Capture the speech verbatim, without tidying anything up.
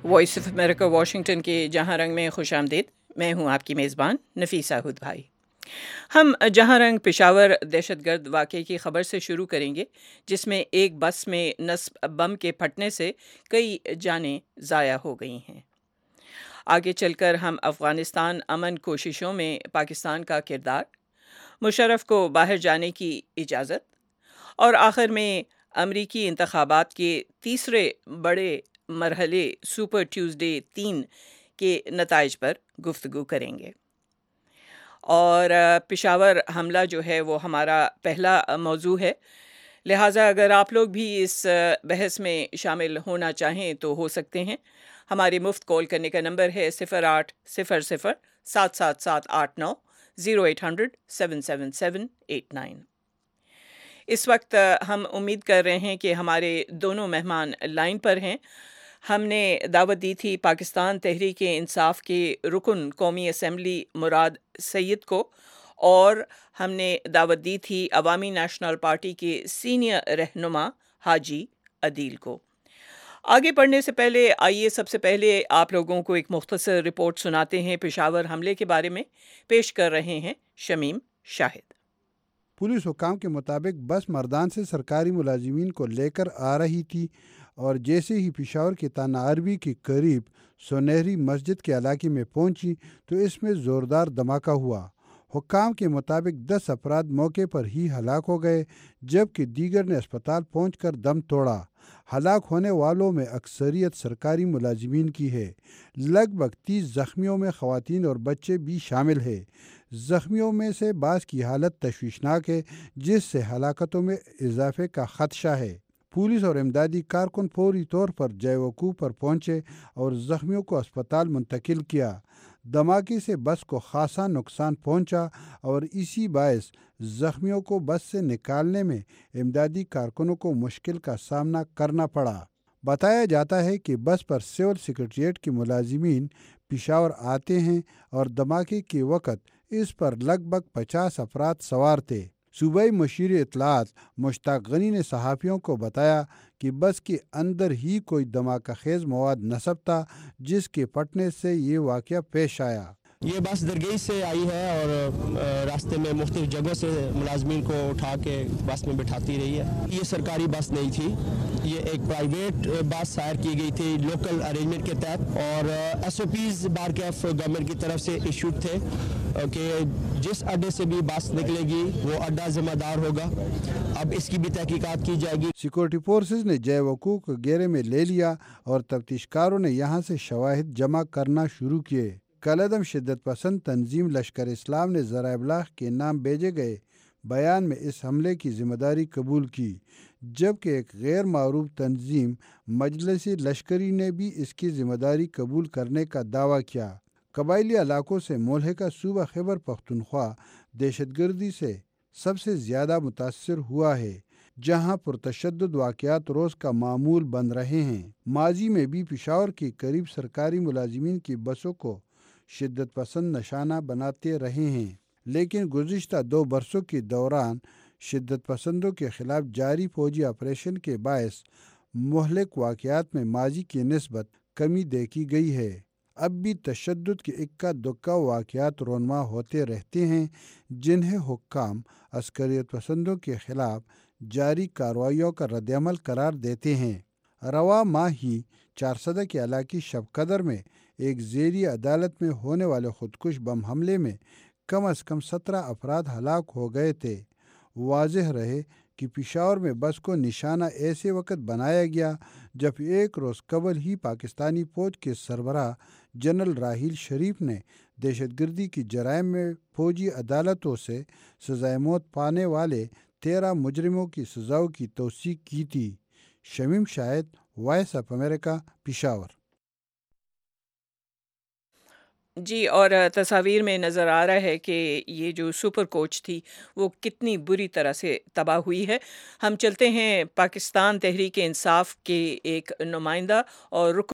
Voice of America Washington کے جہاں رنگ میں خوش آمدید۔ میں ہوں آپ کی میزبان نفیسہ ہد بھائی۔ ہم جہاں رنگ پشاور دہشت گرد واقعے کی خبر سے شروع کریں گے، جس میں ایک بس میں نصب بم کے پھٹنے سے کئی جانیں ضائع ہو گئی ہیں۔ آگے چل کر ہم افغانستان امن کوششوں میں پاکستان کا کردار، مشرف کو باہر جانے کی اجازت، اور آخر میں امریکی انتخابات کے تیسرے بڑے مرحلے سپر ٹیوزڈے تین کے نتائج پر گفتگو کریں گے۔ اور پشاور حملہ جو ہے وہ ہمارا پہلا موضوع ہے، لہٰذا اگر آپ لوگ بھی اس بحث میں شامل ہونا چاہیں تو ہو سکتے ہیں۔ ہمارے مفت کال کرنے کا نمبر ہے صفر آٹھ صفر صفر سات سات سات آٹھ نو zero eight hundred seven seven seven eight nine. اس وقت ہم امید کر رہے ہیں کہ ہمارے دونوں مہمان لائن پر ہیں۔ ہم نے دعوت دی تھی پاکستان تحریک انصاف کے رکن قومی اسمبلی مراد سید کو، اور ہم نے دعوت دی تھی عوامی نیشنل پارٹی کے سینئر رہنما حاجی عدیل کو۔ آگے بڑھنے سے پہلے آئیے سب سے پہلے آپ لوگوں کو ایک مختصر رپورٹ سناتے ہیں پشاور حملے کے بارے میں۔ پیش کر رہے ہیں شمیم شاہد۔ پولیس حکام کے مطابق بس مردان سے سرکاری ملازمین کو لے کر آ رہی تھی، اور جیسے ہی پشاور کے تانا عربی کے قریب سنہری مسجد کے علاقے میں پہنچی تو اس میں زوردار دھماکہ ہوا۔ حکام کے مطابق دس افراد موقع پر ہی ہلاک ہو گئے، جبکہ دیگر نے اسپتال پہنچ کر دم توڑا۔ ہلاک ہونے والوں میں اکثریت سرکاری ملازمین کی ہے۔ لگ بھگ تیس زخمیوں میں خواتین اور بچے بھی شامل ہیں۔ زخمیوں میں سے بعض کی حالت تشویشناک ہے، جس سے ہلاکتوں میں اضافے کا خدشہ ہے۔ پولیس اور امدادی کارکن فوری طور پر جے وقوع پر پہنچے اور زخمیوں کو اسپتال منتقل کیا۔ دھماکے سے بس کو خاصا نقصان پہنچا، اور اسی باعث زخمیوں کو بس سے نکالنے میں امدادی کارکنوں کو مشکل کا سامنا کرنا پڑا۔ بتایا جاتا ہے کہ بس پر سول سیکریٹریٹ کے ملازمین پشاور آتے ہیں، اور دھماکے کے وقت اس پر لگ بھگ پچاس افراد سوار تھے۔ صوبائی مشیر اطلاعات مشتاق غنی نے صحافیوں کو بتایا کہ بس کے اندر ہی کوئی دھماکہ خیز مواد نصب تھا، جس کے پھٹنے سے یہ واقعہ پیش آیا۔ یہ بس درگئی سے آئی ہے اور راستے میں مختلف جگہوں سے ملازمین کو اٹھا کے بس میں بٹھاتی رہی ہے۔ یہ سرکاری بس نہیں تھی، یہ ایک پرائیویٹ بس ہائر کی گئی تھی لوکل ارینجمنٹ کے تحت، اور ایس او پیز بارکیف گورنمنٹ کی طرف سے ایشوڈ تھے کہ جس اڈے سے بھی بس نکلے گی وہ اڈا ذمہ دار ہوگا۔ اب اس کی بھی تحقیقات کی جائے گی۔ سیکورٹی فورسز نے جے وقوع کو گھیرے میں لے لیا، اور تفتیش کاروں نے یہاں سے شواہد جمع کرنا شروع کیے۔ کالعدم شدت پسند تنظیم لشکر اسلام نے ذرائع ابلاغ کے نام بھیجے گئے بیان میں اس حملے کی ذمہ داری قبول کی، جبکہ ایک غیر معروف تنظیم مجلس لشکری نے بھی اس کی ذمہ داری قبول کرنے کا دعویٰ کیا۔ قبائلی علاقوں سے ملحقہ صوبہ خیبر پختونخوا دہشت گردی سے سب سے زیادہ متاثر ہوا ہے، جہاں پرتشدد واقعات روز کا معمول بن رہے ہیں۔ ماضی میں بھی پشاور کے قریب سرکاری ملازمین کی بسوں کو شدت پسند نشانہ بناتے رہے ہیں، لیکن گزشتہ دو برسوں کے دوران شدت پسندوں کے خلاف جاری فوجی آپریشن کے باعث مہلک واقعات میں ماضی کی نسبت کمی دیکھی گئی ہے۔ اب بھی تشدد کے اکا دکا واقعات رونما ہوتے رہتے ہیں، جنہیں حکام عسکریت پسندوں کے خلاف جاری کارروائیوں کا رد عمل قرار دیتے ہیں۔ رواں ماہ ہی چارسدہ کے علاقے شب قدر میں ایک زیری عدالت میں ہونے والے خودکش بم حملے میں کم از کم سترہ افراد ہلاک ہو گئے تھے۔ واضح رہے کہ پشاور میں بس کو نشانہ ایسے وقت بنایا گیا جب ایک روز قبل ہی پاکستانی فوج کے سربراہ جنرل راحیل شریف نے دہشت گردی کی جرائم میں فوجی عدالتوں سے سزائے موت پانے والے تیرہ مجرموں کی سزاؤں کی توثیق کی تھی۔ Shamim Shahid, Voice of America, Peshawar. جی، اور تصاویر میں نظر آ رہا ہے کہ یہ جو سپر کوچ تھی وہ کتنی بری طرح سے تباہ ہوئی ہے۔ ہم چلتے ہیں پاکستان تحریک انصاف کے ایک نمائندہ اور رکن